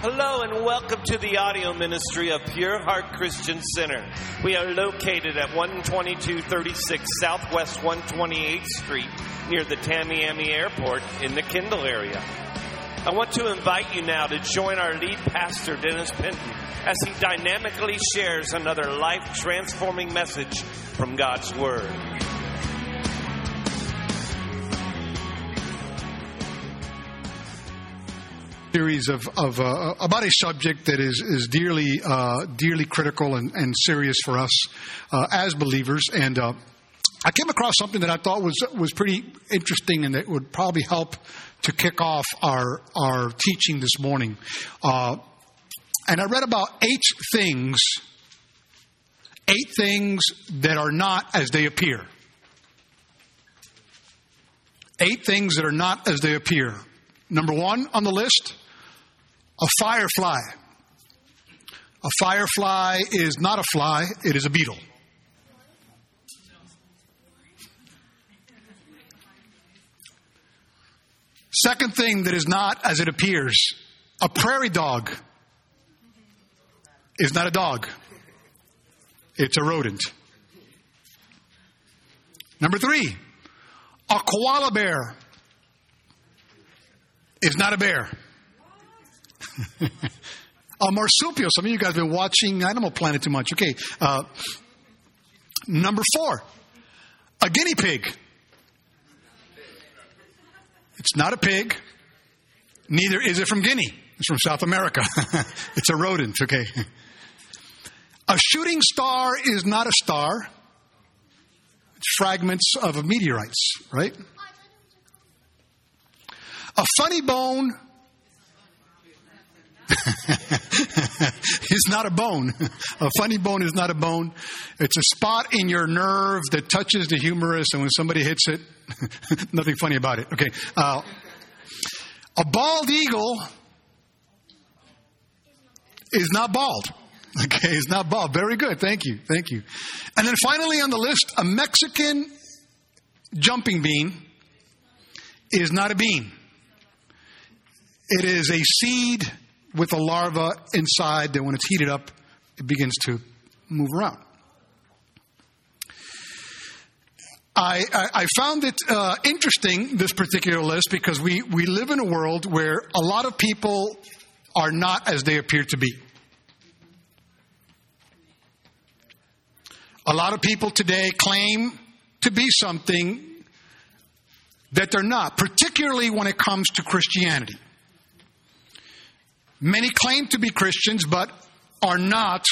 Hello and welcome to the audio ministry of Pure Heart Christian Center. We are located at 12236 Southwest 128th Street near the Tamiami Airport in the Kendall area. I want to invite you now to join our lead pastor, Dennis Penton, as he dynamically shares another life-transforming message from God's Word. Series of about a subject that is dearly critical and serious for us as believers, and I came across something that I thought was pretty interesting and that would probably help to kick off our teaching this morning. And I read about 8 things that are not as they appear. 8 things that are not as they appear. Number 1 on the list, a firefly. A firefly is not a fly, it is a beetle. Second thing that is not as it appears, a prairie dog is not a dog. It's a rodent. Number 3, a koala bear is not a bear. A marsupial. Some of you guys have been watching Animal Planet too much. Okay. Number 4, a guinea pig. It's not a pig. Neither is it from Guinea. It's from South America. It's a rodent. Okay. A shooting star is not a star. It's fragments of meteorites, right? A funny bone is not a bone. A funny bone is not a bone. It's a spot in your nerve that touches the humerus, and when somebody hits it, nothing funny about it. Okay. A bald eagle is not bald. Okay, it's not bald. Very good. Thank you. Thank you. And then finally on the list, a Mexican jumping bean is not a bean. It is a seed with a larva inside that when it's heated up, it begins to move around. I found it interesting, this particular list, because we live in a world where a lot of people are not as they appear to be. A lot of people today claim to be something that they're not, particularly when it comes to Christianity. Many claim to be Christians, but are not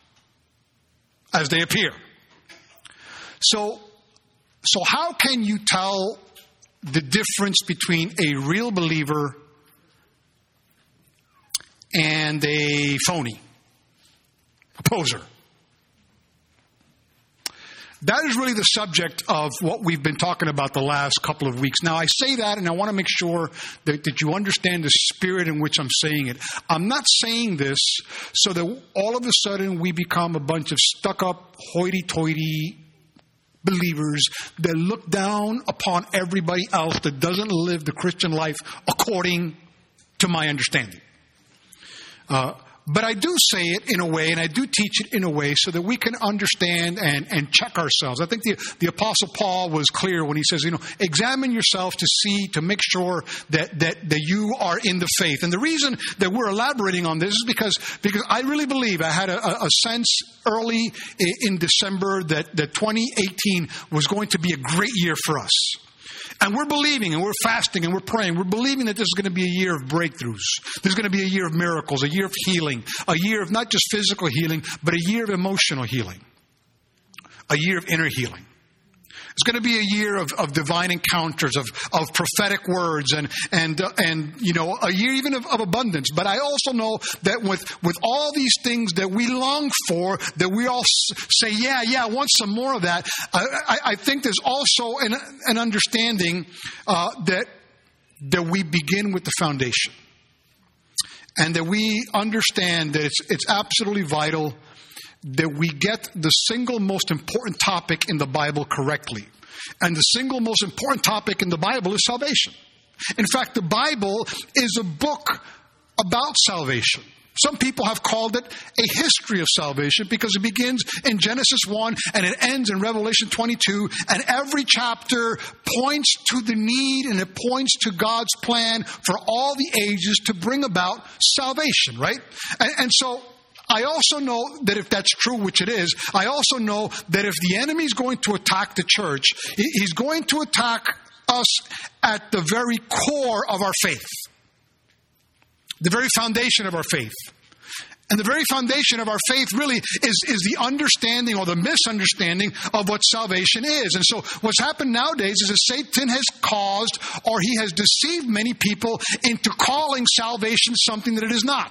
as they appear. So how can you tell the difference between a real believer and a phony, a poser? That is really the subject of what we've been talking about the last couple of weeks. Now, I say that, and I want to make sure that you understand the spirit in which I'm saying it. I'm not saying this so that all of a sudden we become a bunch of stuck-up, hoity-toity believers that look down upon everybody else that doesn't live the Christian life according to my understanding. But I do say it in a way, and I do teach it in a way so that we can understand and check ourselves. I think the Apostle Paul was clear when he says, examine yourself to make sure that you are in the faith. And the reason that we're elaborating on this is because I really believe, I had a sense early in December that 2018 was going to be a great year for us. And we're believing, and we're fasting, and we're praying. We're believing that this is going to be a year of breakthroughs. This is going to be a year of miracles, a year of healing, a year of not just physical healing, but a year of emotional healing, a year of inner healing. It's going to be a year of divine encounters, of prophetic words, and a year even of abundance. But I also know that with all these things that we long for, that we all say, yeah, I want some more of that. I think there's also an understanding that we begin with the foundation, and that we understand that it's absolutely vital that we get the single most important topic in the Bible correctly. And the single most important topic in the Bible is salvation. In fact, the Bible is a book about salvation. Some people have called it a history of salvation because it begins in Genesis 1 and it ends in Revelation 22. And every chapter points to the need and it points to God's plan for all the ages to bring about salvation, right? And so I also know that if that's true, which it is, I also know that if the enemy is going to attack the church, he's going to attack us at the very core of our faith. The very foundation of our faith. And the very foundation of our faith really is the understanding or the misunderstanding of what salvation is. And so what's happened nowadays is that Satan has caused or he has deceived many people into calling salvation something that it is not.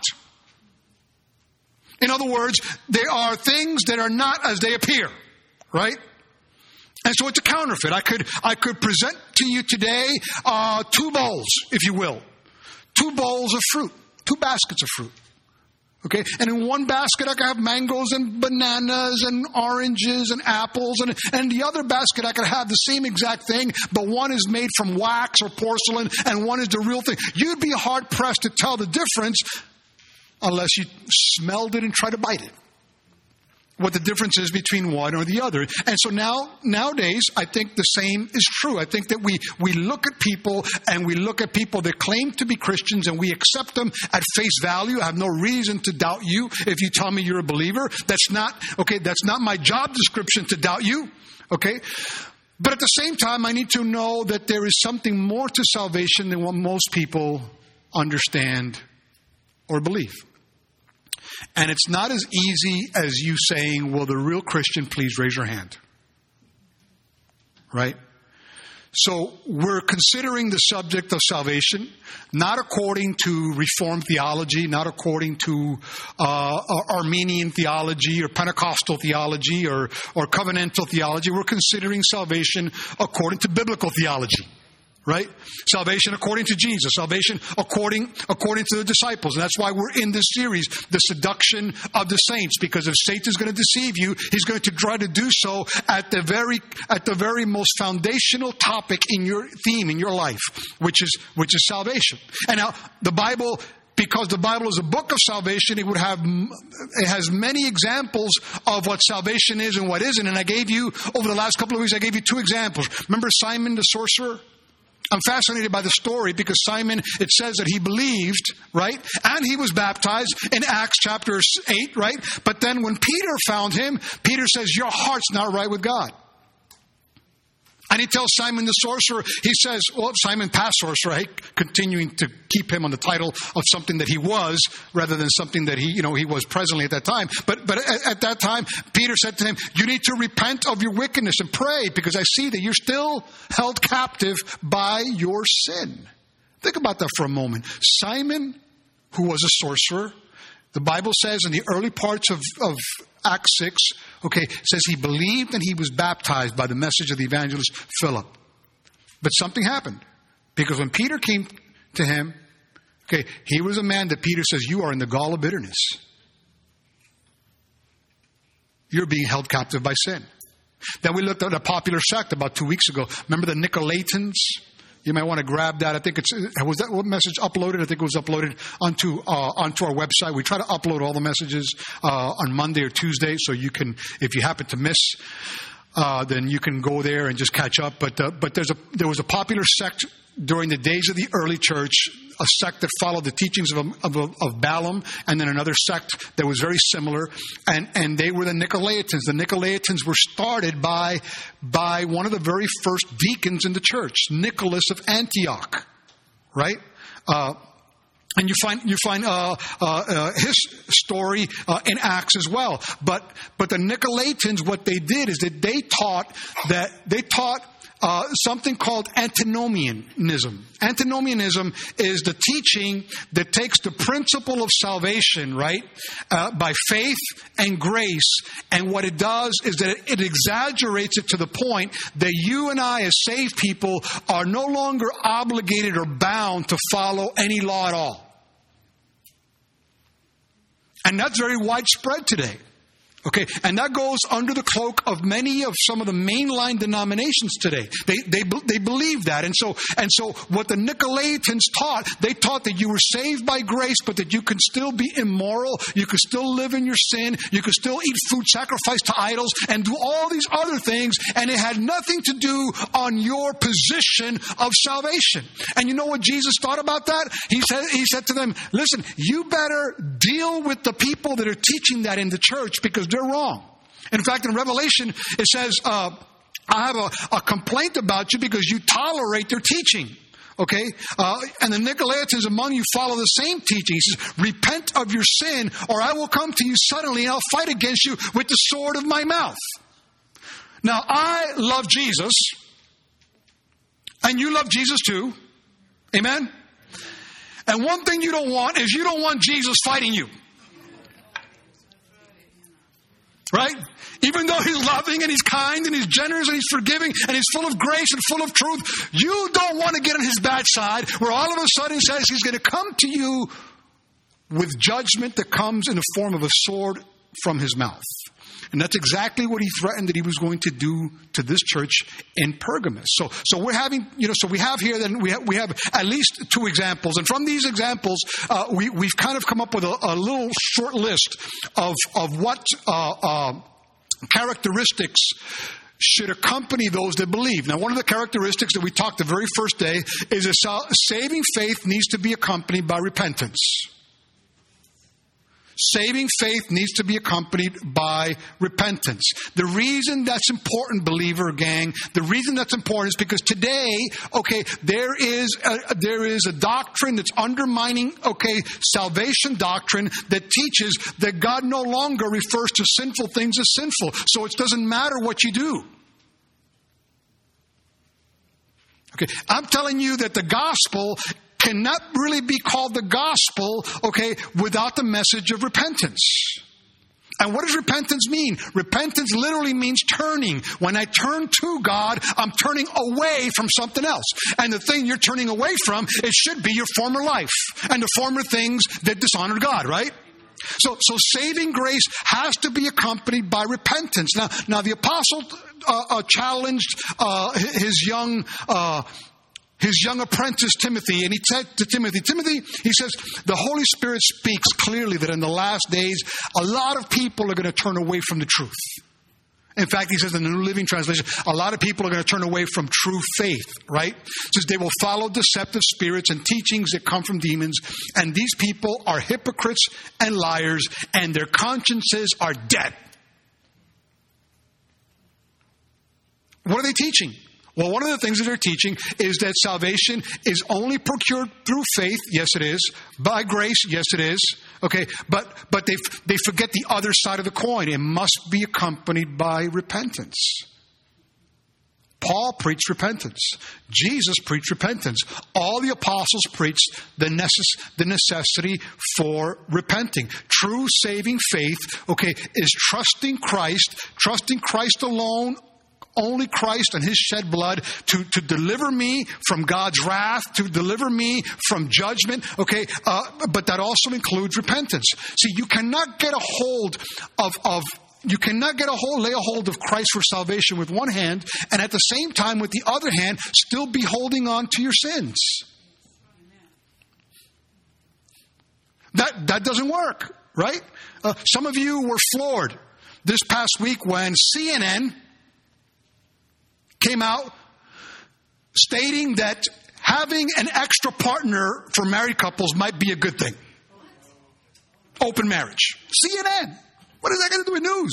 In other words, there are things that are not as they appear, right? And so it's a counterfeit. I could present to you today 2 bowls, if you will. 2 bowls of fruit, 2 baskets of fruit. Okay, and in one basket I could have mangoes and bananas and oranges and apples, and the other basket I could have the same exact thing, but one is made from wax or porcelain and one is the real thing. You'd be hard pressed to tell the difference unless you smelled it and tried to bite it. What the difference is between one or the other. And so nowadays, I think the same is true. I think that we look at people and we look at people that claim to be Christians and we accept them at face value. I have no reason to doubt you if you tell me you're a believer. That's not my job description to doubt you. Okay? But at the same time, I need to know that there is something more to salvation than what most people understand or believe. And it's not as easy as you saying, well, the real Christian, please raise your hand. Right? So we're considering the subject of salvation, not according to Reformed theology, not according to Armenian theology or Pentecostal theology or covenantal theology. We're considering salvation according to biblical theology. Right? Salvation according to Jesus. Salvation according to the disciples. And that's why we're in this series, The Seduction of the Saints. Because if Satan's going to deceive you, he's going to try to do so at the very most foundational topic in your theme, in your life, which is salvation. And now, the Bible, because the Bible is a book of salvation, it has many examples of what salvation is and what isn't. And I gave you, over the last couple of weeks, I gave you 2 examples. Remember Simon the sorcerer? I'm fascinated by the story because Simon, it says that he believed, right? And he was baptized in Acts chapter 8, right? But then when Peter found him, Peter says, your heart's not right with God. And he tells Simon the sorcerer, he says, well, Simon past sorcerer, right? Continuing to keep him on the title of something that he was rather than something that he was presently at that time. But at that time, Peter said to him, you need to repent of your wickedness and pray because I see that you're still held captive by your sin. Think about that for a moment. Simon, who was a sorcerer, the Bible says in the early parts of Acts 6, says he believed and he was baptized by the message of the evangelist Philip. But something happened. Because when Peter came to him, he was a man that Peter says, you are in the gall of bitterness. You're being held captive by sin. Then we looked at a popular sect about 2 weeks ago. Remember the Nicolaitans? You might want to grab that. I think was that what message uploaded? I think it was uploaded onto our website. We try to upload all the messages on Monday or Tuesday, so you can, if you happen to miss, then you can go there and just catch up. But there was a popular sect during the days of the early church, a sect that followed the teachings of Balaam, and then another sect that was very similar, and they were the Nicolaitans. The Nicolaitans were started by one of the very first deacons in the church, Nicholas of Antioch, right? And you find his story in Acts as well. But the Nicolaitans, what they did is that they taught something called antinomianism. Antinomianism is the teaching that takes the principle of salvation, right, by faith and grace, and what it does is that it exaggerates it to the point that you and I as saved people are no longer obligated or bound to follow any law at all. And that's very widespread today. Okay, and that goes under the cloak of many of some of the mainline denominations today. They believe that, and so what the Nicolaitans taught, they taught that you were saved by grace, but that you can still be immoral, you could still live in your sin, you could still eat food sacrificed to idols, and do all these other things, and it had nothing to do on your position of salvation. And you know what Jesus thought about that? He said to them, listen, you better deal with the people that are teaching that in the church, because they're wrong. In fact, in Revelation, it says, I have a complaint about you because you tolerate their teaching. Okay? And the Nicolaitans among you follow the same teaching. He says, repent of your sin, or I will come to you suddenly and I'll fight against you with the sword of my mouth. Now, I love Jesus, and you love Jesus too. Amen? And one thing you don't want is you don't want Jesus fighting you. Right? Even though he's loving and he's kind and he's generous and he's forgiving and he's full of grace and full of truth, you don't want to get on his bad side where all of a sudden he says he's going to come to you with judgment that comes in the form of a sword from his mouth. And that's exactly what he threatened that he was going to do to this church in Pergamos. So we're having, so we have here, then we have at least two examples. And from these examples, we've kind of come up with a little short list of what characteristics should accompany those that believe. Now, one of the characteristics that we talked the very first day is that saving faith needs to be accompanied by repentance. Saving faith needs to be accompanied by repentance. The reason that's important, believer gang, the reason that's important is because today, there is a doctrine that's undermining, salvation doctrine that teaches that God no longer refers to sinful things as sinful. So it doesn't matter what you do. Okay, I'm telling you that the gospel cannot really be called the gospel, without the message of repentance. And what does repentance mean? Repentance literally means turning. When I turn to God, I'm turning away from something else. And the thing you're turning away from, it should be your former life and the former things that dishonored God, right? So saving grace has to be accompanied by repentance. Now the apostle challenged his young apprentice Timothy, and he said to Timothy, he says, the Holy Spirit speaks clearly that in the last days, a lot of people are going to turn away from the truth. In fact, he says in the New Living Translation, a lot of people are going to turn away from true faith, right? It says they will follow deceptive spirits and teachings that come from demons, and these people are hypocrites and liars, and their consciences are dead. What are they teaching? Well, one of the things that they're teaching is that salvation is only procured through faith. Yes, it is. By grace. Yes, it is. But they forget the other side of the coin. It must be accompanied by repentance. Paul preached repentance. Jesus preached repentance. All the apostles preached the necessity for repenting. True saving faith, is trusting Christ alone, only Christ and his shed blood to deliver me from God's wrath, to deliver me from judgment. But that also includes repentance. See, you cannot get a hold lay a hold of Christ for salvation with one hand, and at the same time, with the other hand, still be holding on to your sins. That doesn't work, right? Some of you were floored this past week when CNN came out stating that having an extra partner for married couples might be a good thing. Open marriage. CNN. What is that going to do with news?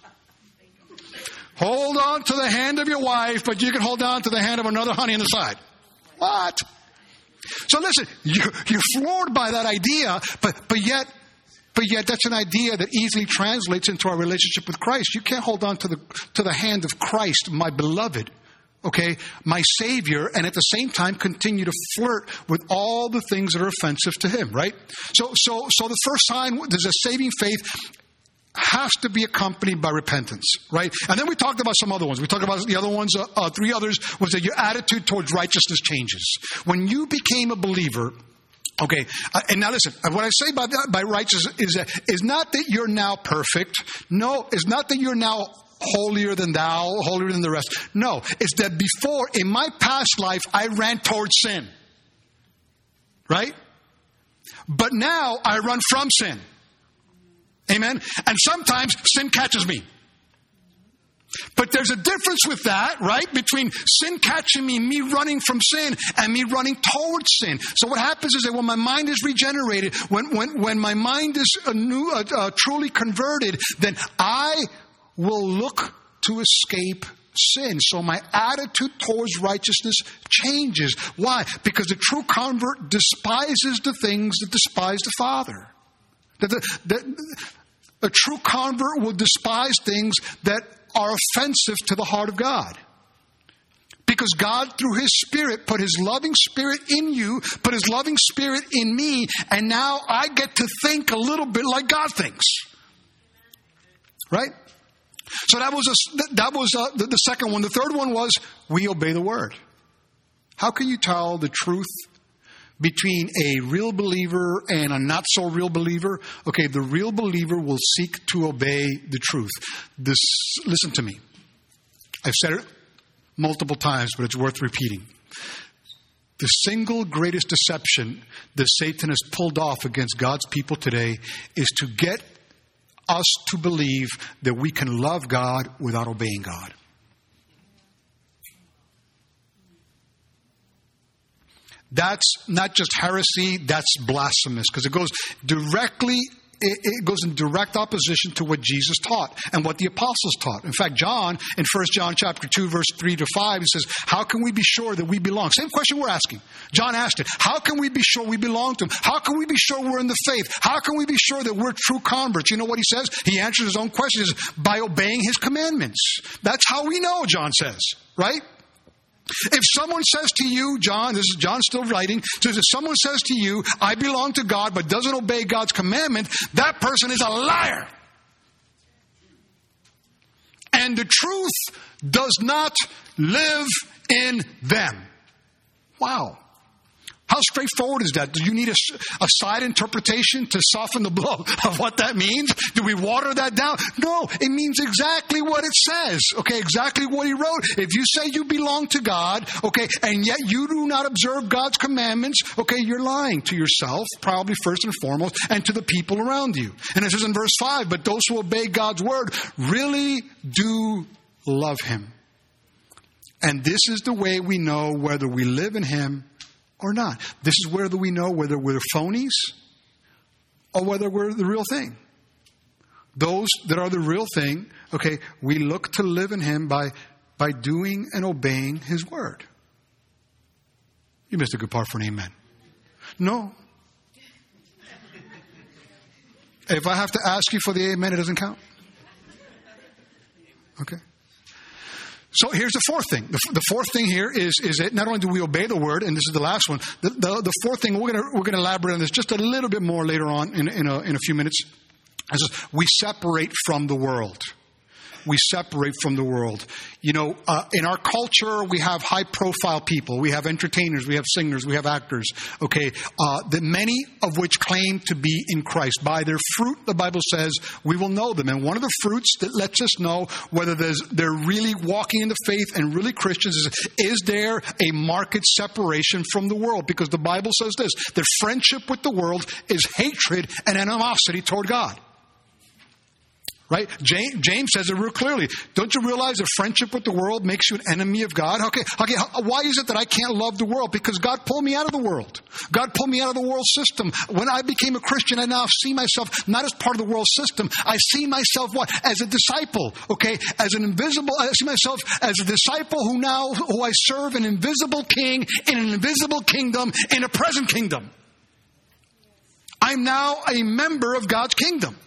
Hold on to the hand of your wife, but you can hold on to the hand of another honey on the side. What? So listen, you're floored by that idea, but yet that's an idea that easily translates into our relationship with Christ. You can't hold on to the hand of Christ, my beloved, my Savior, and at the same time continue to flirt with all the things that are offensive to Him, right? So the first sign, there's a saving faith, has to be accompanied by repentance, right? And then we talked about some other ones. We talked about the other ones, three others, was that your attitude towards righteousness changes. When you became a believer, Okay, and now listen, what I say by righteousness is not that you're now perfect. No, it's not that you're now holier than thou, holier than the rest. No, it's that before, in my past life, I ran towards sin. Right? But now I run from sin. Amen? And sometimes sin catches me. But there's a difference with that, right? Between sin catching me running from sin, and me running towards sin. So what happens is that when my mind is regenerated, when my mind is truly converted, then I will look to escape sin. So my attitude towards righteousness changes. Why? Because the true convert despises the things that despise the Father. A true convert will despise things that are offensive to the heart of God. Because God, through His Spirit, put His loving Spirit in you, put His loving Spirit in me, and now I get to think a little bit like God thinks. Right? So that was the second one. The third one was, we obey the Word. How can you tell the truth between a real believer and a not so real believer? Okay, the real believer will seek to obey the truth. Listen to me. I've said it multiple times, but it's worth repeating. The single greatest deception that Satan has pulled off against God's people today is to get us to believe that we can love God without obeying God. That's not just heresy, that's blasphemous, because it goes in direct opposition to what Jesus taught and what the apostles taught. In fact, John, in 1 John chapter 2, verse 3 to 5, he says, how can we be sure that we belong? Same question we're asking. John asked it. How can we be sure we belong to Him? How can we be sure we're in the faith? How can we be sure that we're true converts? You know what he says? He answers his own question. He says, by obeying His commandments. That's how we know, John says. Right? If someone says to you, John, this is John still writing, says if someone says to you, I belong to God, but doesn't obey God's commandment, that person is a liar. And the truth does not live in them. Wow. How straightforward is that? Do you need a side interpretation to soften the blow of what that means? Do we water that down? No, it means exactly what it says. Okay, exactly what He wrote. If you say you belong to God, okay, and yet you do not observe God's commandments, okay, you're lying to yourself, probably first and foremost, and to the people around you. And it says in verse 5, but those who obey God's word really do love Him. And this is the way we know whether we live in Him or not. This is whether we know whether we're phonies or whether we're the real thing. Those that are the real thing, okay, we look to live in Him by doing and obeying His word. You missed a good part for an amen. No. If I have to ask you for the amen, it doesn't count. Okay. So here's the fourth thing. The fourth thing here is that not only do we obey the word, and this is the last one. The fourth thing, we're gonna elaborate on this just a little bit more later on in a few minutes. Is we separate from the world. We separate from the world. You know, in our culture, we have high-profile people. We have entertainers. We have singers. We have actors. Okay, that many of which claim to be in Christ. By their fruit, the Bible says, we will know them. And one of the fruits that lets us know whether they're really walking in the faith and really Christians is there a marked separation from the world? Because the Bible says this, that friendship with the world is hatred and animosity toward God. Right? James says it real clearly. Don't you realize that friendship with the world makes you an enemy of God? Okay. Why is it that I can't love the world? Because God pulled me out of the world. God pulled me out of the world system. When I became a Christian, I now see myself not as part of the world system. I see myself what? As a disciple. Okay? I see myself as a disciple who I serve an invisible king in an invisible kingdom in a present kingdom. I'm now a member of God's kingdom.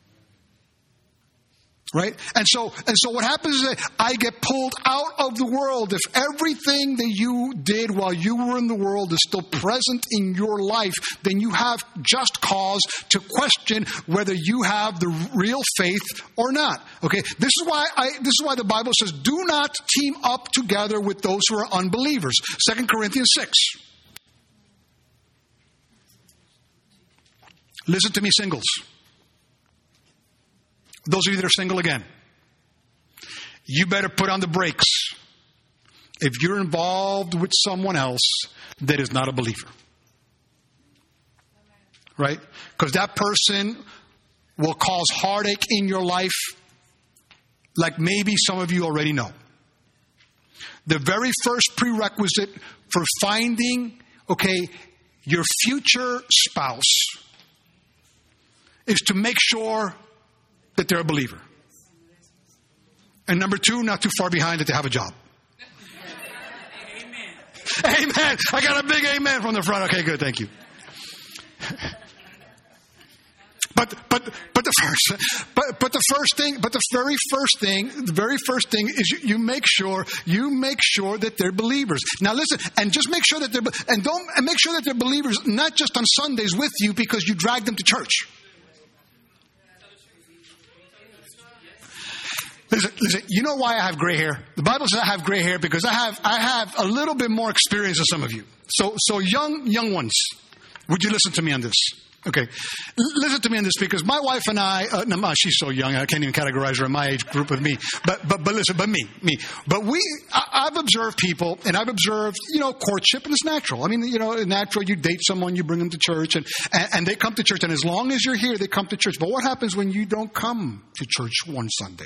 Right? And so what happens is that I get pulled out of the world. If everything that you did while you were in the world is still present in your life, then you have just cause to question whether you have the real faith or not. Okay? This is why the Bible says, do not team up together with those who are unbelievers. 2 Corinthians 6. Listen to me, singles. Those of you that are single again, you better put on the brakes if you're involved with someone else that is not a believer. Right? Because that person will cause heartache in your life like maybe some of you already know. The very first prerequisite for finding, your future spouse is to make sure that they're a believer. And number two, not too far behind, that they have a job. Amen. I got a big amen from the front. Okay, good. Thank you. But the very first thing is you make sure that they're believers. Now listen, and just make sure that make sure that they're believers, not just on Sundays with you because you drag them to church. Listen, you know why I have gray hair? The Bible says I have gray hair because I have a little bit more experience than some of you. So young ones, would you listen to me on this? Okay. Listen to me on this because my wife and I, she's so young, I can't even categorize her in my age group with me. But listen, me. But I've observed people, and I've observed, courtship, and it's natural. I mean, natural, you date someone, you bring them to church, and they come to church, and as long as you're here, they come to church. But what happens when you don't come to church one Sunday?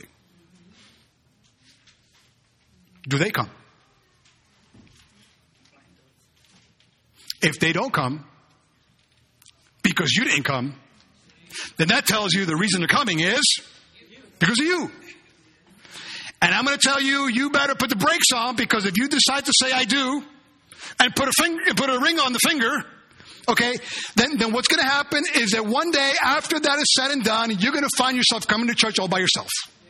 Do they come? If they don't come, because you didn't come, then that tells you the reason they're coming is because of you. And I'm going to tell you, you better put the brakes on, because if you decide to say I do and put a ring on the finger, then what's going to happen is that one day after that is said and done, you're going to find yourself coming to church all by yourself.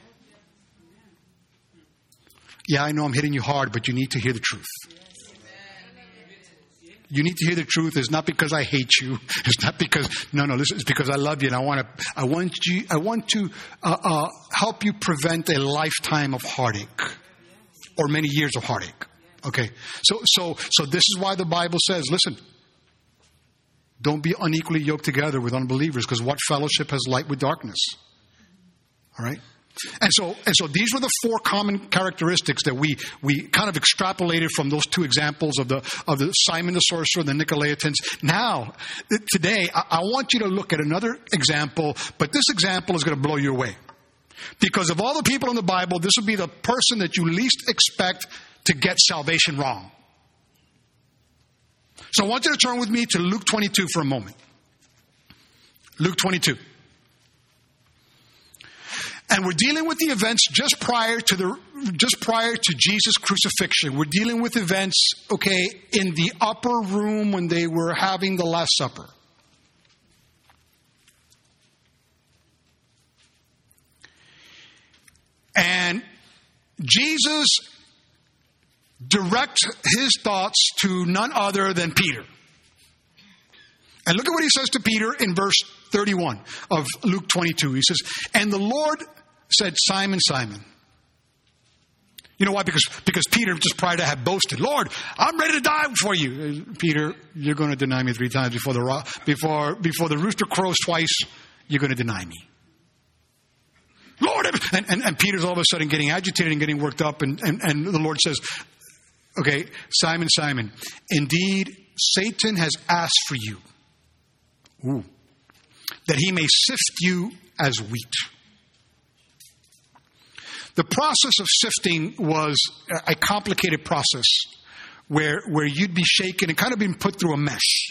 Yeah, I know I'm hitting you hard, but you need to hear the truth. You need to hear the truth. It's not because I hate you. It's not because listen. It's because I love you, and I want to help you prevent a lifetime of heartache, or many years of heartache. Okay, so this is why the Bible says, listen, don't be unequally yoked together with unbelievers, because what fellowship has light with darkness? All right. And so these were the four common characteristics that we kind of extrapolated from those two examples of the Simon the sorcerer and the Nicolaitans. Now, today, I want you to look at another example, but this example is going to blow you away. Because of all the people in the Bible, this would be the person that you least expect to get salvation wrong. So I want you to turn with me to Luke 22 for a moment. Luke 22. And we're dealing with the events just prior to Jesus' crucifixion. We're dealing with events, in the upper room when they were having the Last Supper. And Jesus directs his thoughts to none other than Peter. And look at what he says to Peter in verse 31 of Luke 22. He says, and the Lord said, Simon, Simon. You know why? Because Peter just prior to had boasted, Lord, I'm ready to die for you. Peter, you're going to deny me 3 times before the rooster crows twice. You're going to deny me. Lord, and Peter's all of a sudden getting agitated and getting worked up, and the Lord says, Simon, Simon, indeed Satan has asked for you, that he may sift you as wheat. The process of sifting was a complicated process where you'd be shaken and kind of being put through a mesh.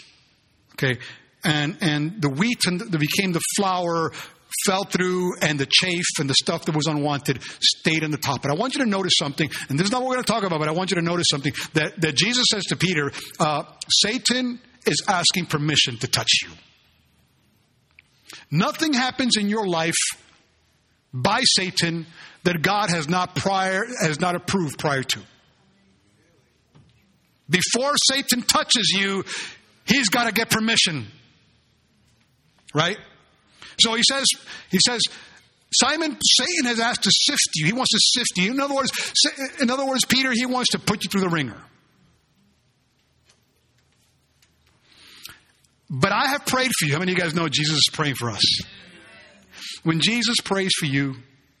And the wheat became the flour, fell through, and the chaff and the stuff that was unwanted stayed on the top. And I want you to notice something, and this is not what we're going to talk about, but I want you to notice something that Jesus says to Peter, Satan is asking permission to touch you. Nothing happens in your life by Satan that God has not approved prior to. Before Satan touches you, he's got to get permission. Right? So he says, Simon, Satan has asked to sift you. He wants to sift you. In other words, Peter, he wants to put you through the ringer. But I have prayed for you. How many of you guys know Jesus is praying for us? When Jesus prays for you,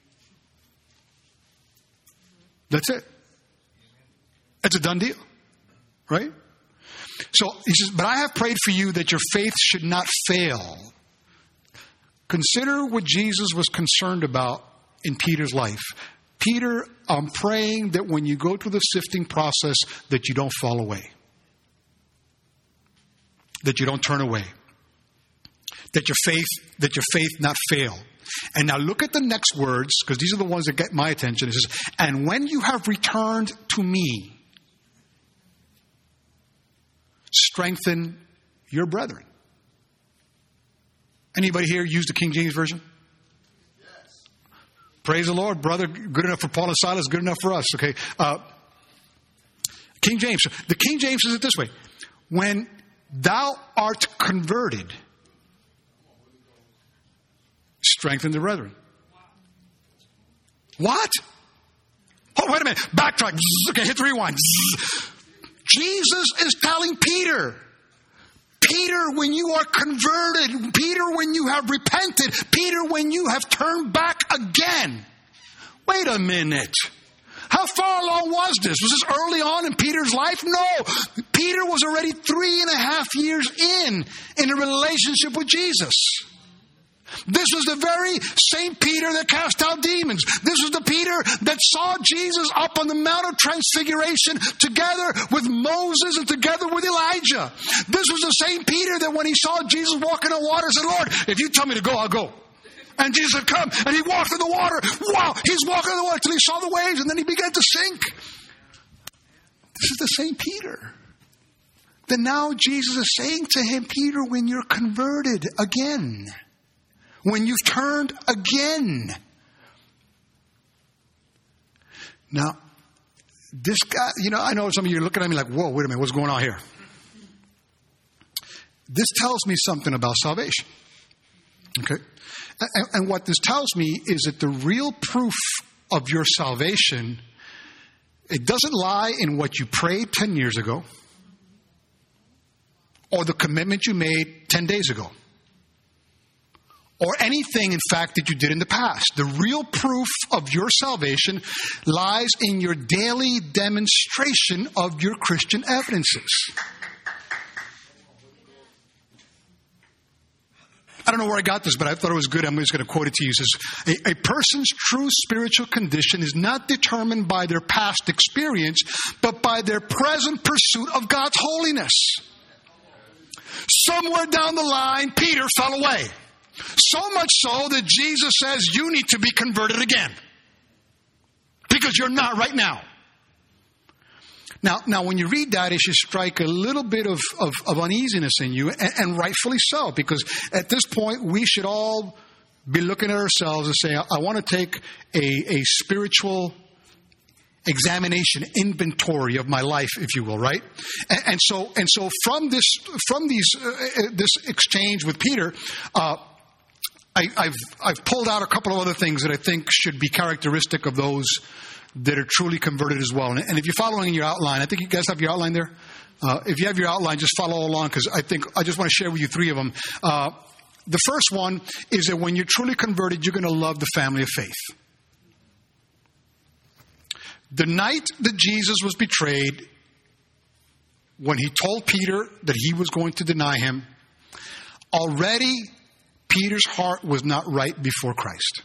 that's it. It's a done deal. Right? So he says, but I have prayed for you that your faith should not fail. Consider what Jesus was concerned about in Peter's life. Peter, I'm praying that when you go through the sifting process, that you don't fall away. That you don't turn away. That your faith not fail. And now look at the next words, because these are the ones that get my attention. It says, and when you have returned to me, strengthen your brethren. Anybody here use the King James Version? Yes. Praise the Lord, brother. Good enough for Paul and Silas, good enough for us. Okay. King James. The King James says it this way. When thou art converted, strengthen the brethren. What? Oh, wait a minute. Backtrack. Okay, hit the rewind. Jesus is telling Peter, when you are converted, Peter, when you have repented, Peter, when you have turned back again. Wait a minute. How far along was this? Was this early on in Peter's life? No. Peter was already 3.5 years in a relationship with Jesus. This was the very same Peter that cast out demons. This was the Peter that saw Jesus up on the Mount of Transfiguration together with Moses and together with Elijah. This was the same Peter that when he saw Jesus walking on water said, Lord, if you tell me to go, I'll go. And Jesus said, come. And he walked in the water. Wow, he's walking on the water until he saw the waves and then he began to sink. This is the same Peter. Then now Jesus is saying to him, Peter, when you're converted again, when you've turned again. Now, this guy, I know some of you are looking at me like, whoa, wait a minute, what's going on here? This tells me something about salvation. Okay? And what this tells me is that the real proof of your salvation, it doesn't lie in what you prayed 10 years ago or the commitment you made 10 days ago. Or anything, in fact, that you did in the past. The real proof of your salvation lies in your daily demonstration of your Christian evidences. I don't know where I got this, but I thought it was good. I'm just going to quote it to you. It says, a person's true spiritual condition is not determined by their past experience, but by their present pursuit of God's holiness. Somewhere down the line, Peter fell away. So much so that Jesus says you need to be converted again. Because you're not right now. Now, when you read that, it should strike a little bit of uneasiness in you, and rightfully so, because at this point, we should all be looking at ourselves and say, I want to take a spiritual examination, inventory of my life, if you will, right? And so from this exchange with Peter, I've pulled out a couple of other things that I think should be characteristic of those that are truly converted as well. And if you're following in your outline, I think you guys have your outline there. If you have your outline, just follow along, because I just want to share with you 3 of them. The first one is that when you're truly converted, you're going to love the family of faith. The night that Jesus was betrayed, when he told Peter that he was going to deny him, already Peter's heart was not right before Christ.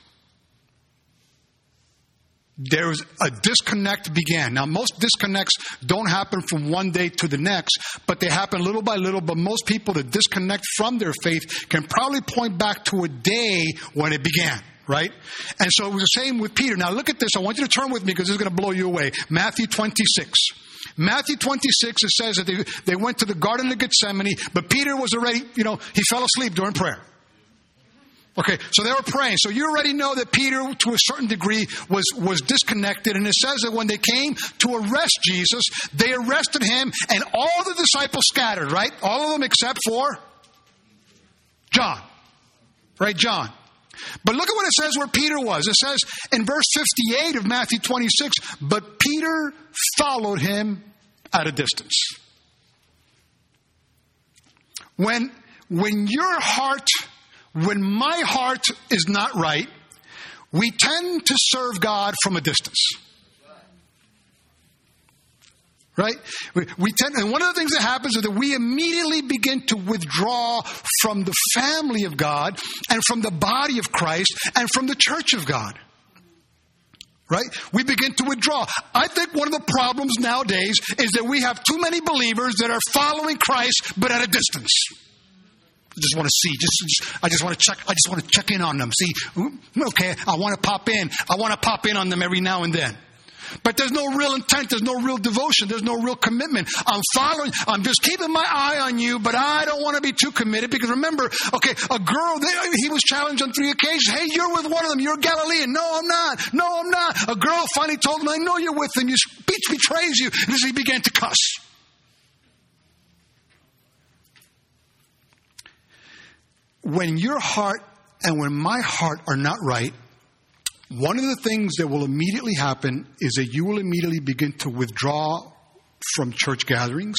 There was a disconnect began. Now, most disconnects don't happen from one day to the next, but they happen little by little. But most people that disconnect from their faith can probably point back to a day when it began, right? And so it was the same with Peter. Now, look at this. I want you to turn with me because this is going to blow you away. Matthew 26. Matthew 26, it says that they went to the Garden of Gethsemane, but Peter was already, he fell asleep during prayer. Okay, so they were praying. So you already know that Peter, to a certain degree, was disconnected. And it says that when they came to arrest Jesus, they arrested him, and all the disciples scattered, right? All of them except for John. Right, John. But look at what it says where Peter was. It says in verse 58 of Matthew 26, but Peter followed him at a distance. When when my heart is not right, we tend to serve God from a distance. Right? And one of the things that happens is that we immediately begin to withdraw from the family of God and from the body of Christ and from the church of God. Right? We begin to withdraw. I think one of the problems nowadays is that we have too many believers that are following Christ but at a distance. I just want to see. I just want to check in on them. See, okay, I want to pop in. I want to pop in on them every now and then. But there's no real intent. There's no real devotion. There's no real commitment. I'm just keeping my eye on you, but I don't want to be too committed because remember, okay, a girl, he was challenged on 3 occasions. Hey, you're with one of them. You're a Galilean. No, I'm not. No, I'm not. A girl finally told him, I know you're with him. Your speech betrays you. And he began to cuss. When your heart and when my heart are not right, one of the things that will immediately happen is that you will immediately begin to withdraw from church gatherings,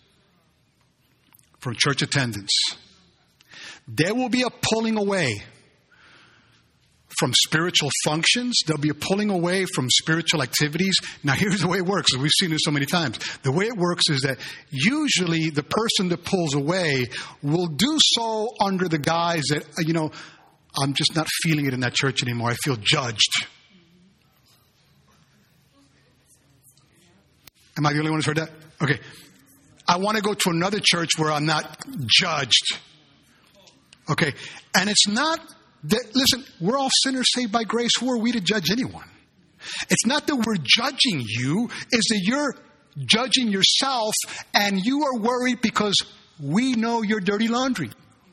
from church attendance. There will be a pulling away from spiritual functions. There'll be a pulling away from spiritual activities. Now, here's the way it works. We've seen this so many times. The way it works is that usually the person that pulls away will do so under the guise that, I'm just not feeling it in that church anymore. I feel judged. Am I the only one who's heard that? Okay. I want to go to another church where I'm not judged. Okay. And it's not that, listen, we're all sinners saved by grace. Who are we to judge anyone? It's not that we're judging you. It's that you're judging yourself and you are worried because we know your dirty laundry.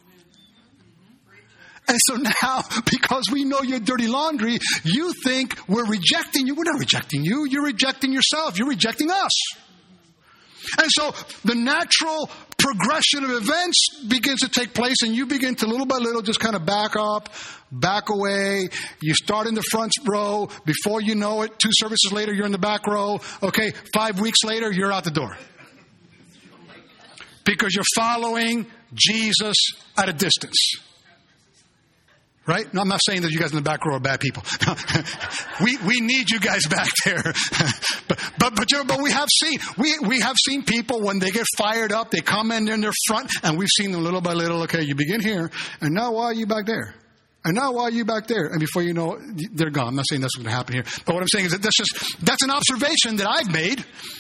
And so now, because we know your dirty laundry, you think we're rejecting you. We're not rejecting you. You're rejecting yourself. You're rejecting us. And so the natural progression of events begins to take place, and you begin to little by little just kind of back up, back away. You start in the front row. Before you know it, 2 services later, you're in the back row. Okay, 5 weeks later, you're out the door. Because you're following Jesus at a distance. Right? No, I'm not saying that you guys in the back row are bad people. We need you guys back there. but we have seen people when they get fired up, they come in their front, and we've seen them little by little. Okay, you begin here, and now why are you back there? And now why are you back there? And before you know it, they're gone. I'm not saying that's what's going to happen here. But what I'm saying is that that's an observation that I've made.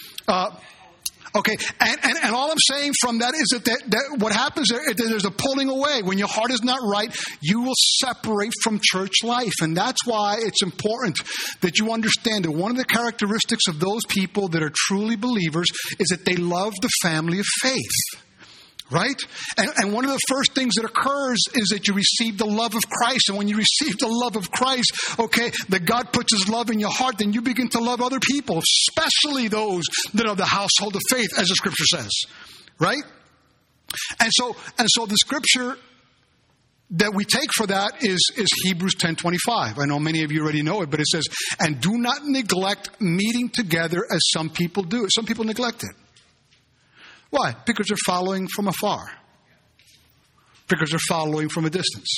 Okay, and all I'm saying from that is that what happens is that there's a pulling away. When your heart is not right, you will separate from church life. And that's why it's important that you understand that one of the characteristics of those people that are truly believers is that they love the family of faith. Right? And one of the first things that occurs is that you receive the love of Christ. And when you receive the love of Christ, okay, that God puts His love in your heart, then you begin to love other people, especially those that are the household of faith, as the Scripture says. Right? And so the Scripture that we take for that is Hebrews 10:25. I know many of you already know it, but it says, and do not neglect meeting together as some people do. Some people neglect it. Why? Because they're following from afar. Because they're following from a distance.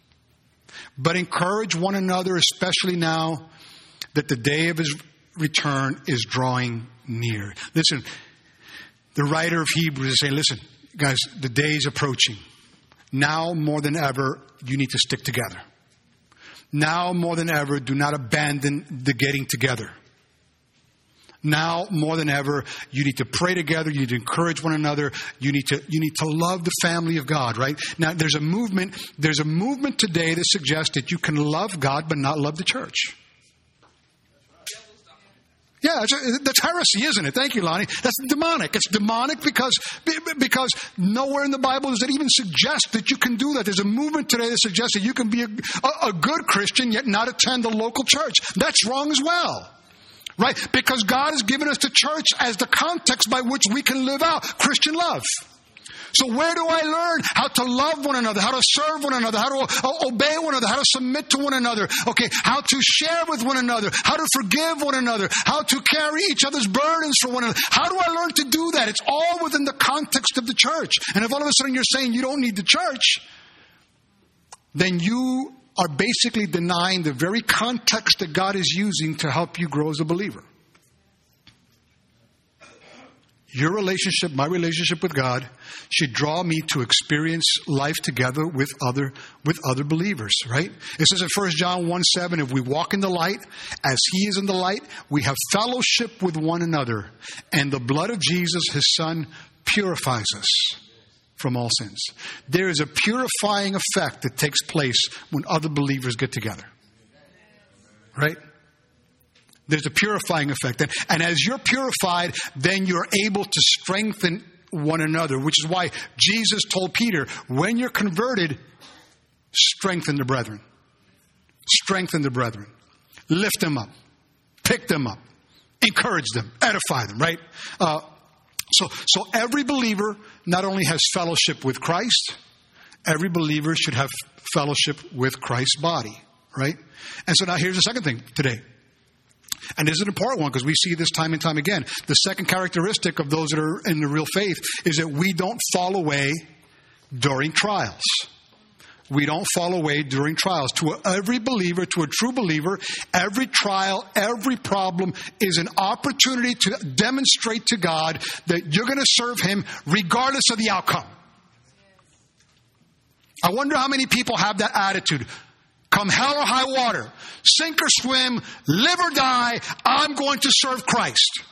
But encourage one another, especially now that the day of His return is drawing near. Listen, the writer of Hebrews is saying, listen, guys, the day is approaching. Now more than ever, you need to stick together. Now more than ever, do not abandon the getting together. Now, more than ever, you need to pray together. You need to encourage one another. You need to love the family of God, right? Now, there's a movement today that suggests that you can love God but not love the church. Yeah, that's heresy, isn't it? Thank you, Lonnie. That's demonic. It's demonic because nowhere in the Bible does it even suggest that you can do that. There's a movement today that suggests that you can be a good Christian yet not attend a local church. That's wrong as well. Right? Because God has given us the church as the context by which we can live out Christian love. So where do I learn how to love one another, how to serve one another, how to obey one another, how to submit to one another, okay, how to share with one another, how to forgive one another, how to carry each other's burdens for one another? How do I learn to do that? It's all within the context of the church. And if all of a sudden you're saying you don't need the church, then you are basically denying the very context that God is using to help you grow as a believer. Your relationship, my relationship with God, should draw me to experience life together with other believers, right? It says in 1 John 1:7, if we walk in the light as He is in the light, we have fellowship with one another, and the blood of Jesus, His Son, purifies us from all sins. There is a purifying effect that takes place when other believers get together, right? There's a purifying effect. And as you're purified, then you're able to strengthen one another, which is why Jesus told Peter, when you're converted, strengthen the brethren. Strengthen the brethren. Lift them up. Pick them up. Encourage them. Edify them, right? So every believer not only has fellowship with Christ, every believer should have fellowship with Christ's body, right? And so now here's the second thing today. And this is an important one because we see this time and time again. The second characteristic of those that are in the real faith is that we don't fall away during trials. We don't fall away during trials. To every believer, to a true believer, every trial, every problem is an opportunity to demonstrate to God that you're going to serve Him regardless of the outcome. I wonder how many people have that attitude. Come hell or high water, sink or swim, live or die, I'm going to serve Christ.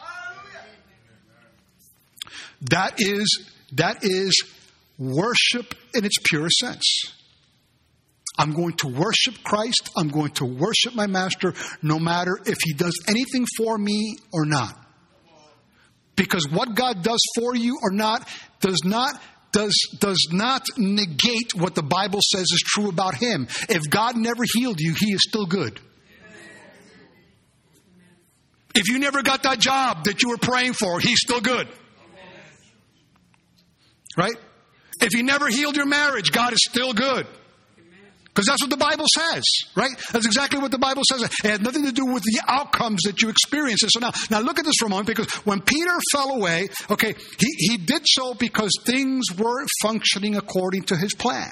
That is worship in its purest sense. I'm going to worship Christ. I'm going to worship my Master no matter if He does anything for me or not. Because what God does for you or not does not negate what the Bible says is true about Him. If God never healed you, He is still good. If you never got that job that you were praying for, He's still good. Right? If He never healed your marriage, God is still good. Because that's what the Bible says, right? That's exactly what the Bible says. It had nothing to do with the outcomes that you experience. And so now look at this for a moment, because when Peter fell away, okay, he did so because things weren't functioning according to his plan.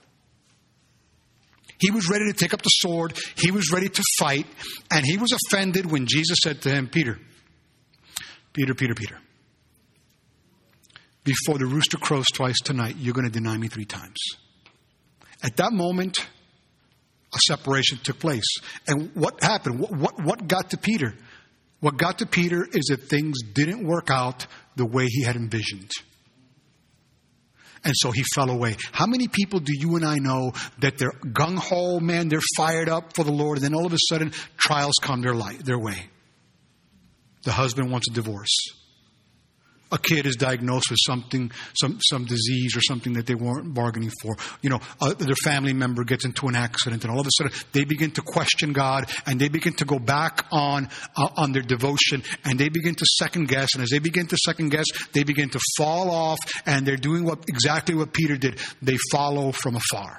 He was ready to take up the sword. He was ready to fight. And he was offended when Jesus said to him, Peter, before the rooster crows twice tonight, you're going to deny me 3 times. At that moment, a separation took place. And what happened? What got to Peter? What got to Peter is that things didn't work out the way he had envisioned. And so he fell away. How many people do you and I know that they're gung-ho, man, they're fired up for the Lord, and then all of a sudden trials come their way? The husband wants a divorce. A kid is diagnosed with something, some disease or something that they weren't bargaining for. Their family member gets into an accident, and all of a sudden they begin to question God, and they begin to go back on their devotion, and they begin to second guess. And as they begin to second guess, they begin to fall off, and they're doing exactly what Peter did. They follow from afar.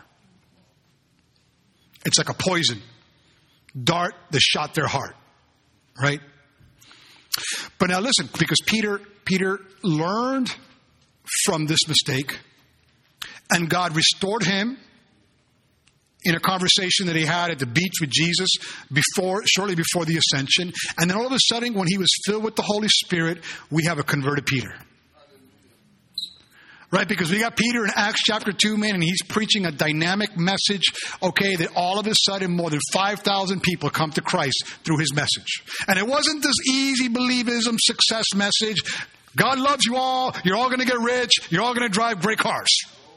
It's like a poison dart that shot their heart, right? But now listen, because Peter learned from this mistake, and God restored him in a conversation that he had at the beach with Jesus shortly before the ascension. And then all of a sudden, when he was filled with the Holy Spirit, we have a converted Peter. Right? Because we got Peter in Acts chapter 2, man, and he's preaching a dynamic message, okay, that all of a sudden more than 5,000 people come to Christ through his message. And it wasn't this easy believism success message. God loves you all. You're all going to get rich. You're all going to drive great cars.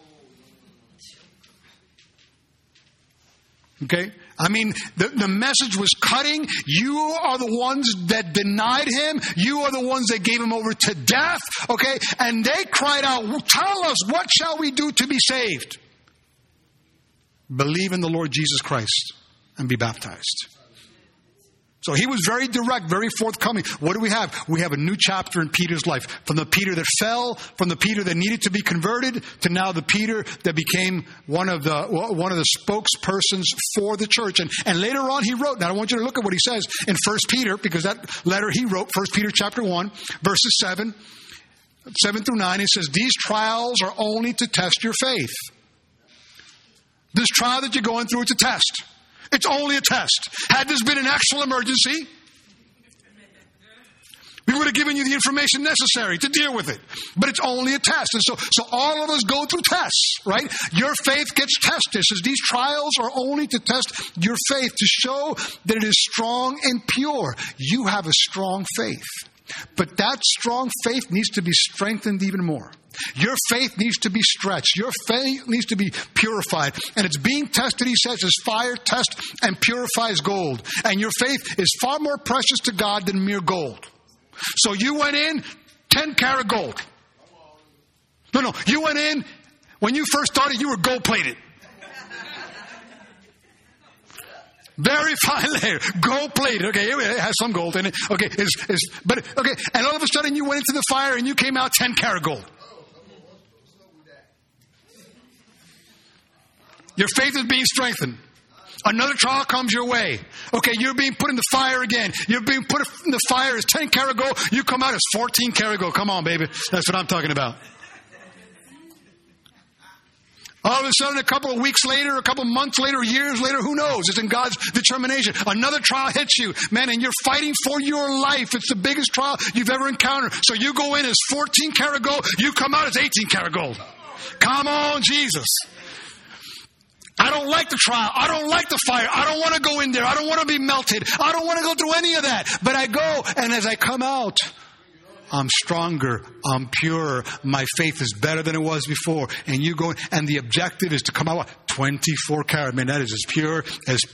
Okay? I mean, the message was cutting. You are the ones that denied him. You are the ones that gave him over to death. Okay? And they cried out, tell us, what shall we do to be saved? Believe in the Lord Jesus Christ and be baptized. So he was very direct, very forthcoming. What do we have? We have a new chapter in Peter's life. From the Peter that fell, from the Peter that needed to be converted, to now the Peter that became one of the spokespersons for the church. And later on he wrote, now I want you to look at what he says in 1 Peter, because that letter he wrote, 1 Peter chapter 1, verses 7 through 9, he says, these trials are only to test your faith. This trial that you're going through, it's a test. It's only a test. Had this been an actual emergency, we would have given you the information necessary to deal with it. But it's only a test. And so all of us go through tests, right? Your faith gets tested. It says these trials are only to test your faith, to show that it is strong and pure. You have a strong faith. But that strong faith needs to be strengthened even more. Your faith needs to be stretched. Your faith needs to be purified. And it's being tested, he says, as fire tests and purifies gold. And your faith is far more precious to God than mere gold. So you went in, 10-carat gold. No, you went in, when you first started, you were gold-plated. Very fine layer, gold-plated. Okay, it has some gold in it. Okay, and all of a sudden you went into the fire and you came out 10-carat gold. Your faith is being strengthened. Another trial comes your way. Okay, you're being put in the fire again. You're being put in the fire as 10-carat gold. You come out as 14-carat gold. Come on, baby. That's what I'm talking about. All of a sudden, a couple of weeks later, a couple of months later, years later, who knows? It's in God's determination. Another trial hits you, man, and you're fighting for your life. It's the biggest trial you've ever encountered. So you go in as 14-carat gold. You come out as 18-carat gold. Come on, Jesus. I don't like the trial. I don't like the fire. I don't want to go in there. I don't want to be melted. I don't want to go through any of that. But I go, and as I come out, I'm stronger. I'm purer. My faith is better than it was before. And you go, and the objective is to come out 24 carat. Man, that is as pure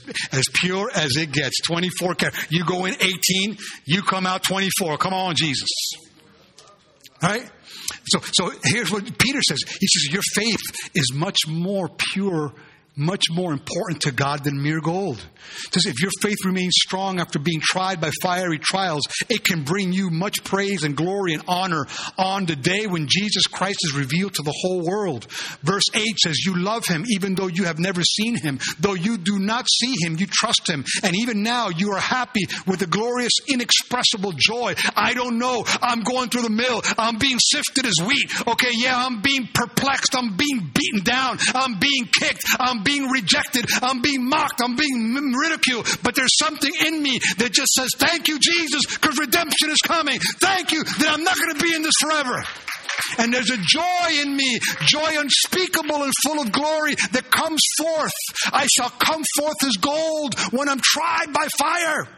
as it gets. 24 carat. You go in 18, you come out 24. Come on, Jesus. All right? So here's what Peter says. He says, your faith is much more pure, much more important to God than mere gold. It says, if your faith remains strong after being tried by fiery trials, it can bring you much praise and glory and honor on the day when Jesus Christ is revealed to the whole world. Verse 8 says, you love him even though you have never seen him. Though you do not see him, you trust him. And even now you are happy with a glorious, inexpressible joy. I don't know. I'm going through the mill. I'm being sifted as wheat. Okay, yeah, I'm being perplexed. I'm being beaten down. I'm being kicked. I'm being rejected. I'm being mocked. I'm being ridiculed. But there's something in me that just says, thank you, Jesus, because redemption is coming. Thank you that I'm not going to be in this forever. And there's a joy in me, joy unspeakable and full of glory that comes forth. I shall come forth as gold when I'm tried by fire.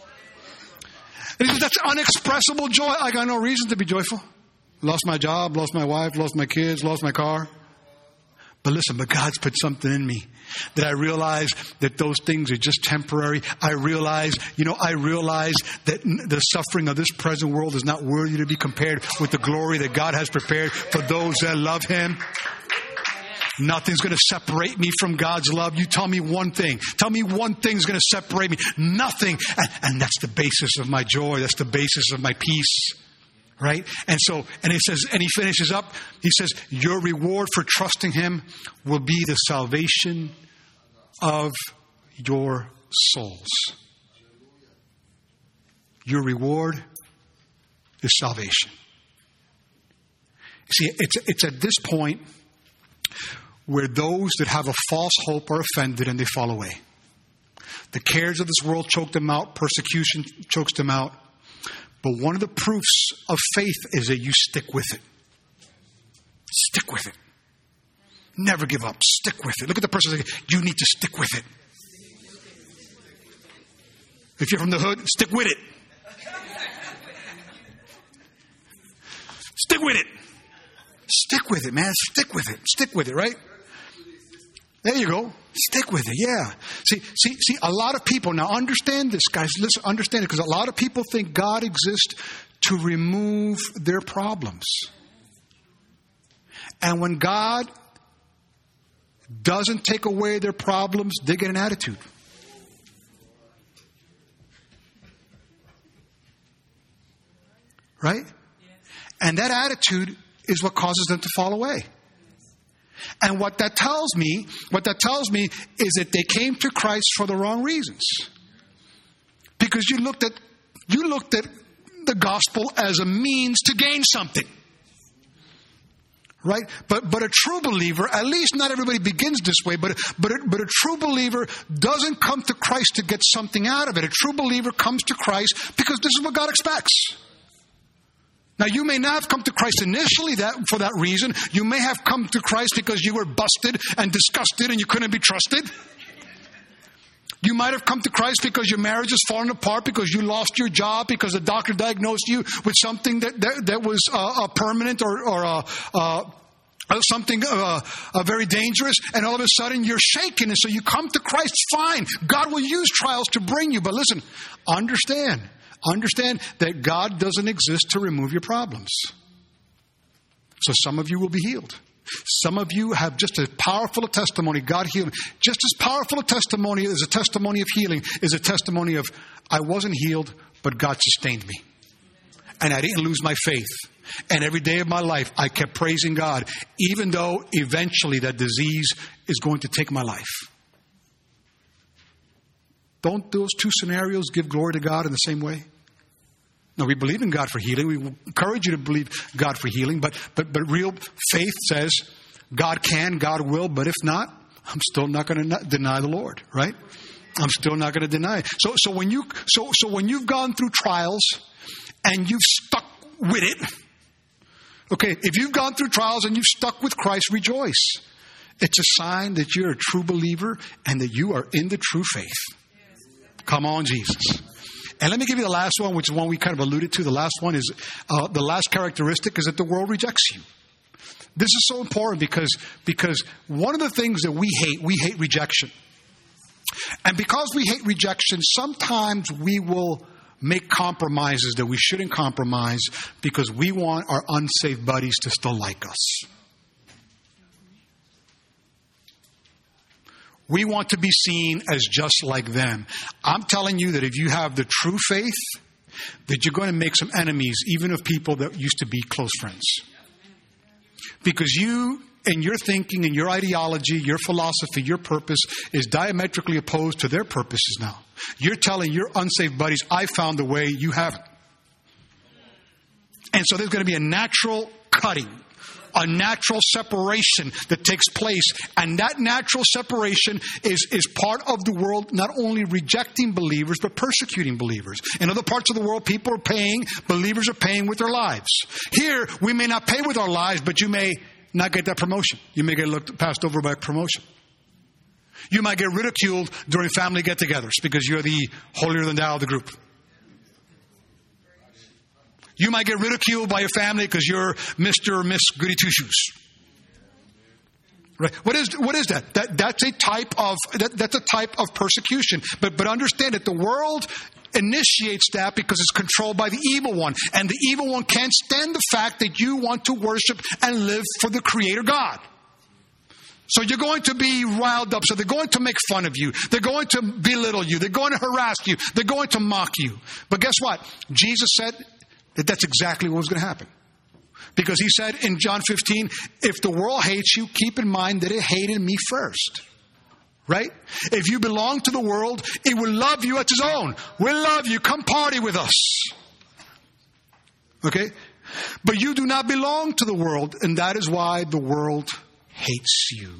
And he says, that's unexpressible joy. I got no reason to be joyful. Lost my job, lost my wife, lost my kids, lost my car. But listen, but God's put something in me that I realize that those things are just temporary. I realize that the suffering of this present world is not worthy to be compared with the glory that God has prepared for those that love him. Nothing's going to separate me from God's love. You tell me one thing. Tell me one thing's going to separate me. Nothing. And that's the basis of my joy. That's the basis of my peace. Right? And he says, and he finishes up, he says, your reward for trusting him will be the salvation of your souls. Your reward is salvation. See, it's at this point where those that have a false hope are offended and they fall away. The cares of this world choke them out. Persecution chokes them out. But one of the proofs of faith is that you stick with it. Stick with it. Never give up. Stick with it. Look at the person saying, you need to stick with it. If you're from the hood, stick with it. Stick with it. Stick with it, man. Stick with it. Stick with it, right? There you go. Stick with it, yeah. See, a lot of people, now understand this, guys. Listen, understand it, because a lot of people think God exists to remove their problems. And when God doesn't take away their problems, they get an attitude. Right? And that attitude is what causes them to fall away. And what that tells me is that they came to Christ for the wrong reasons. Because you looked at the gospel as a means to gain something. Right? But a true believer, at least not everybody begins this way, but a true believer doesn't come to Christ to get something out of it. A true believer comes to Christ because this is what God expects. Now, you may not have come to Christ initially for that reason. You may have come to Christ because you were busted and disgusted and you couldn't be trusted. You might have come to Christ because your marriage is falling apart, because you lost your job, because the doctor diagnosed you with something that was permanent or something very dangerous, and all of a sudden you're shaken, and so you come to Christ. Fine. God will use trials to bring you. But listen, understand that God doesn't exist to remove your problems. So some of you will be healed. Some of you have just as powerful a testimony, God healed me. Just as powerful a testimony as a testimony of healing is a testimony of, I wasn't healed, but God sustained me. And I didn't lose my faith. And every day of my life, I kept praising God, even though eventually that disease is going to take my life. Don't those two scenarios give glory to God in the same way? No, we believe in God for healing. We encourage you to believe God for healing. But real faith says God can, God will. But if not, I'm still not going to deny the Lord, right? I'm still not going to deny it. So when you've gone through trials and you've stuck with it, okay, if you've gone through trials and you've stuck with Christ, rejoice. It's a sign that you're a true believer and that you are in the true faith. Come on, Jesus. And let me give you the last one, which is one we kind of alluded to. The last one is, the last characteristic is that the world rejects you. This is so important because one of the things that we hate rejection. And because we hate rejection, sometimes we will make compromises that we shouldn't compromise because we want our unsaved buddies to still like us. We want to be seen as just like them. I'm telling you that if you have the true faith, that you're going to make some enemies, even of people that used to be close friends. Because you and your thinking and your ideology, your philosophy, your purpose is diametrically opposed to their purposes now. You're telling your unsaved buddies, I found the way, you haven't. And so there's going to be a natural cutting. A natural separation that takes place. And that natural separation is part of the world not only rejecting believers, but persecuting believers. In other parts of the world, people are paying, believers are paying with their lives. Here, we may not pay with our lives, but you may not get that promotion. You may get passed over by promotion. You might get ridiculed during family get-togethers because you're the holier-than-thou of the group. You might get ridiculed by your family because you're Mr. or Miss Goody Two-Shoes. Right? What is that? That's a type of persecution. But understand that the world initiates that because it's controlled by the evil one. And the evil one can't stand the fact that you want to worship and live for the Creator God. So you're going to be riled up. So they're going to make fun of you. They're going to belittle you. They're going to harass you. They're going to mock you. But guess what? Jesus said that's exactly what was going to happen. Because he said in John 15, if the world hates you, keep in mind that it hated me first. Right? If you belong to the world, it will love you as its own. We'll love you. Come party with us. Okay? But you do not belong to the world, and that is why the world hates you.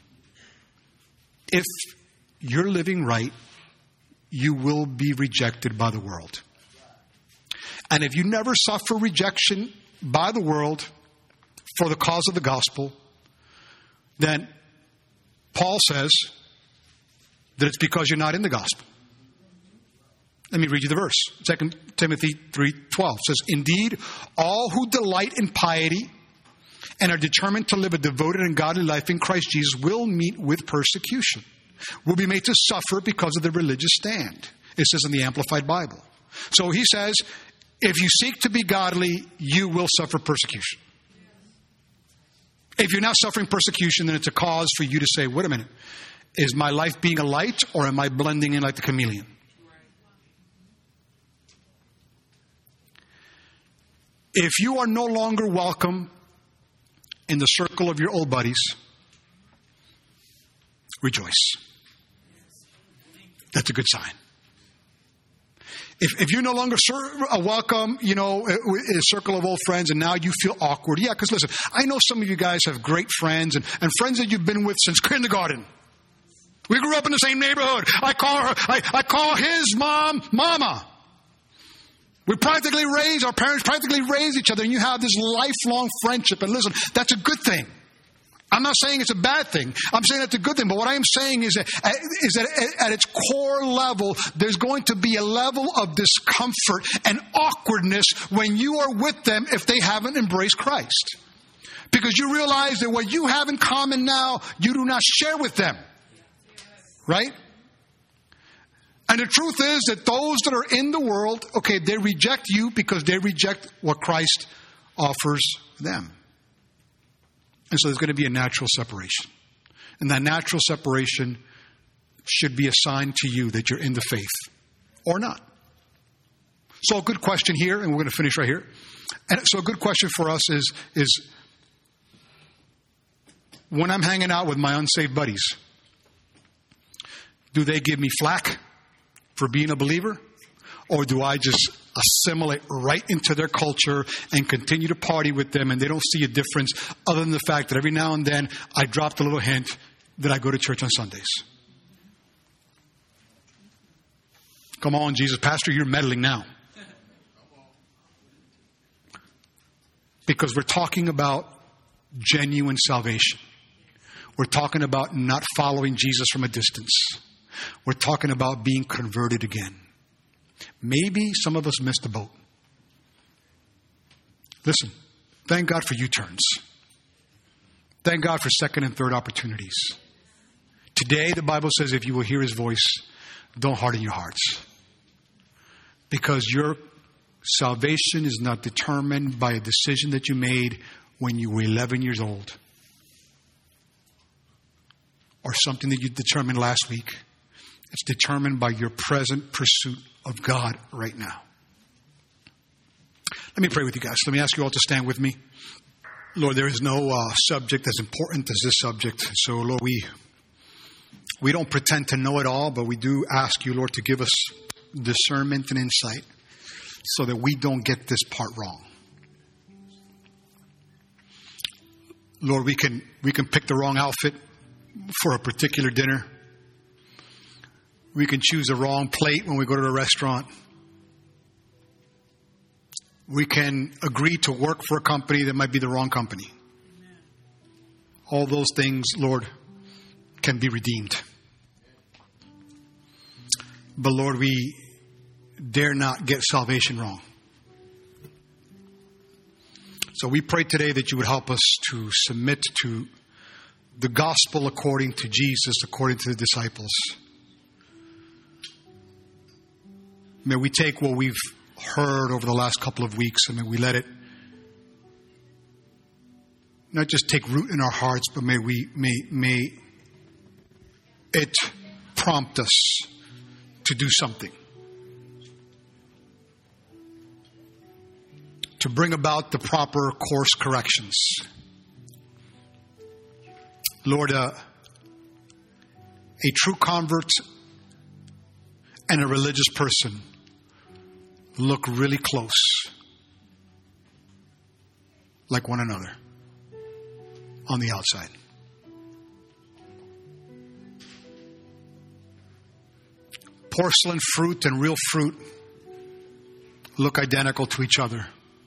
If you're living right, you will be rejected by the world. And if you never suffer rejection by the world for the cause of the gospel, then Paul says that it's because you're not in the gospel. Let me read you the verse. 2 Timothy 3:12 says, indeed, all who delight in piety and are determined to live a devoted and godly life in Christ Jesus will meet with persecution, will be made to suffer because of their religious stand. It says in the Amplified Bible. So he says, if you seek to be godly, you will suffer persecution. If you're not suffering persecution, then it's a cause for you to say, wait a minute, is my life being a light or am I blending in like the chameleon? If you are no longer welcome in the circle of your old buddies, rejoice. That's a good sign. If you're no longer welcome, in a circle of old friends, and now you feel awkward. Yeah, because listen, I know some of you guys have great friends and friends that you've been with since kindergarten. We grew up in the same neighborhood. I call his mom, Mama. Our parents practically raised each other, and you have this lifelong friendship. And listen, that's a good thing. I'm not saying it's a bad thing. I'm saying it's a good thing. But what I am saying is that at its core level, there's going to be a level of discomfort and awkwardness when you are with them if they haven't embraced Christ. Because you realize that what you have in common now, you do not share with them. Right? And the truth is that those that are in the world, they reject you because they reject what Christ offers them. And so there's going to be a natural separation. And that natural separation should be a sign to you that you're in the faith or not. So a good question here, and we're going to finish right here. And so a good question for us is when I'm hanging out with my unsaved buddies, do they give me flack for being a believer? Or do I just assimilate right into their culture and continue to party with them, and they don't see a difference other than the fact that every now and then I dropped a little hint that I go to church on Sundays? Come on, Jesus. Pastor, you're meddling now. Because we're talking about genuine salvation. We're talking about not following Jesus from a distance. We're talking about being converted again. Maybe some of us missed the boat. Listen, thank God for U-turns. Thank God for second and third opportunities. Today, the Bible says if you will hear His voice, don't harden your hearts. Because your salvation is not determined by a decision that you made when you were 11 years old. Or something that you determined last week. It's determined by your present pursuit of God right now. Let me pray with you guys. Let me ask you all to stand with me. Lord, there is no subject as important as this subject. So, Lord, we don't pretend to know it all, but we do ask you, Lord, to give us discernment and insight so that we don't get this part wrong. Lord, we can pick the wrong outfit for a particular dinner. We can choose the wrong plate when we go to the restaurant. We can agree to work for a company that might be the wrong company. All those things, Lord, can be redeemed. But Lord, we dare not get salvation wrong. So we pray today that you would help us to submit to the gospel according to Jesus, according to the disciples. May we take what we've heard over the last couple of weeks and may we let it not just take root in our hearts, but may it prompt us to do something. To bring about the proper course corrections. Lord, a true convert and a religious person look really close, like one another, on the outside. Porcelain fruit and real fruit look identical to each other.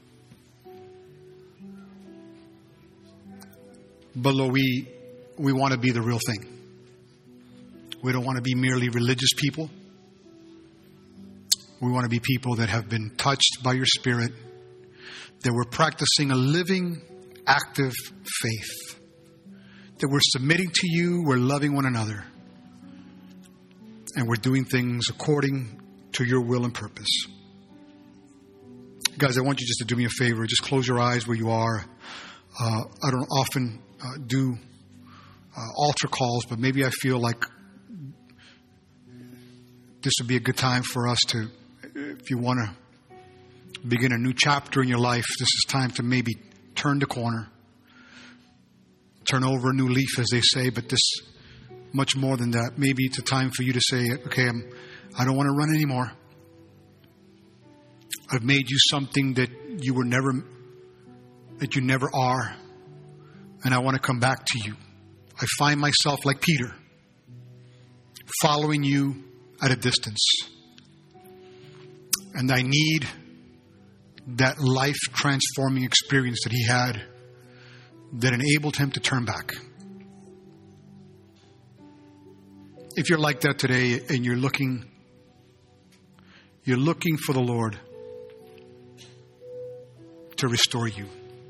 But Lord, we want to be the real thing. We don't want to be merely religious people. We want to be people that have been touched by your Spirit, that we're practicing a living, active faith, that we're submitting to you, we're loving one another, and we're doing things according to your will and purpose. Guys, I want you just to do me a favor. Just close your eyes where you are. I don't often do altar calls, but maybe I feel like this would be a good time for us to, if you want to begin a new chapter in your life, this is time to maybe turn the corner, turn over a new leaf, as they say. But this, much more than that, maybe it's a time for you to say, okay, I don't want to run anymore. I've made you something that you never are, and I want to come back to you. I find myself like Peter, following you at a distance. And I need that life-transforming experience that he had that enabled him to turn back. If you're like that today and you're looking for the Lord to restore you,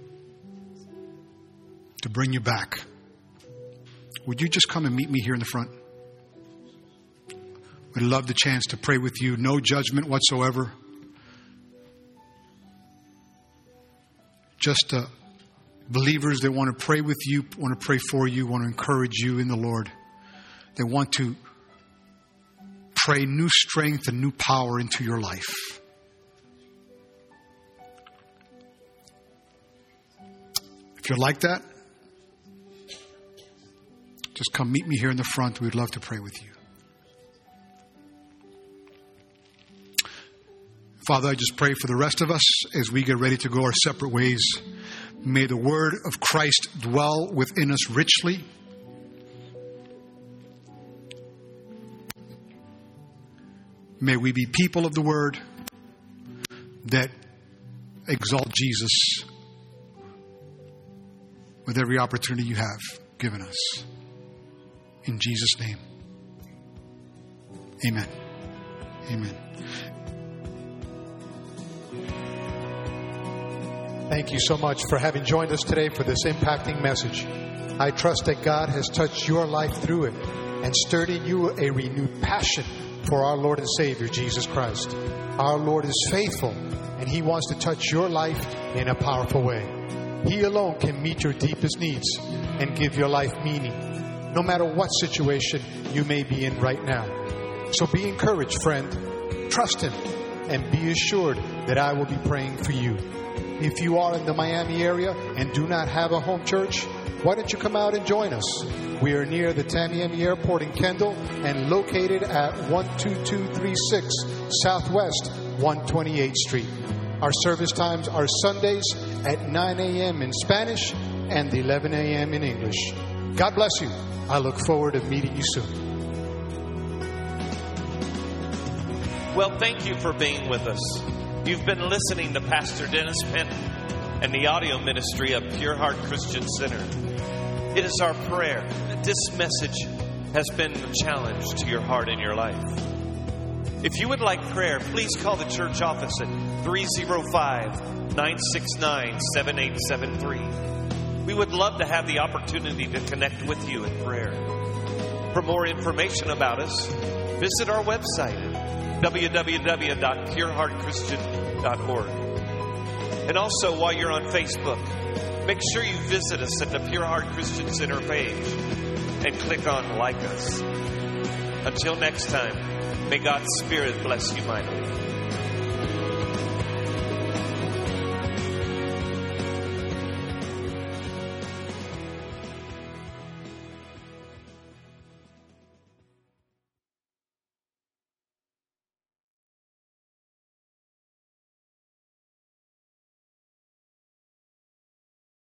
to bring you back, would you just come and meet me here in the front? We'd love the chance to pray with you. No judgment whatsoever. Just believers that want to pray with you, want to pray for you, want to encourage you in the Lord. They want to pray new strength and new power into your life. If you're like that, just come meet me here in the front. We'd love to pray with you. Father, I just pray for the rest of us as we get ready to go our separate ways. May the word of Christ dwell within us richly. May we be people of the word that exalt Jesus with every opportunity you have given us. In Jesus' name. Amen. Amen. Thank you so much for having joined us today for this impacting message. I trust that God has touched your life through it and stirred in you a renewed passion for our Lord and Savior, Jesus Christ. Our Lord is faithful, and He wants to touch your life in a powerful way. He alone can meet your deepest needs and give your life meaning, no matter what situation you may be in right now. So be encouraged, friend. Trust Him and be assured that I will be praying for you. If you are in the Miami area and do not have a home church, why don't you come out and join us? We are near the Tamiami Airport in Kendall and located at 12236 Southwest 128th Street. Our service times are Sundays at 9 a.m. in Spanish and 11 a.m. in English. God bless you. I look forward to meeting you soon. Well, thank you for being with us. You've been listening to Pastor Dennis Penn and the audio ministry of Pure Heart Christian Center. It is our prayer that this message has been a challenge to your heart and your life. If you would like prayer, please call the church office at 305-969-7873. We would love to have the opportunity to connect with you in prayer. For more information about us, visit our website at www.pureheartchristian.org. And also, while you're on Facebook, make sure you visit us at the Pure Heart Christian Center page and click on Like Us. Until next time, may God's Spirit bless you mightily.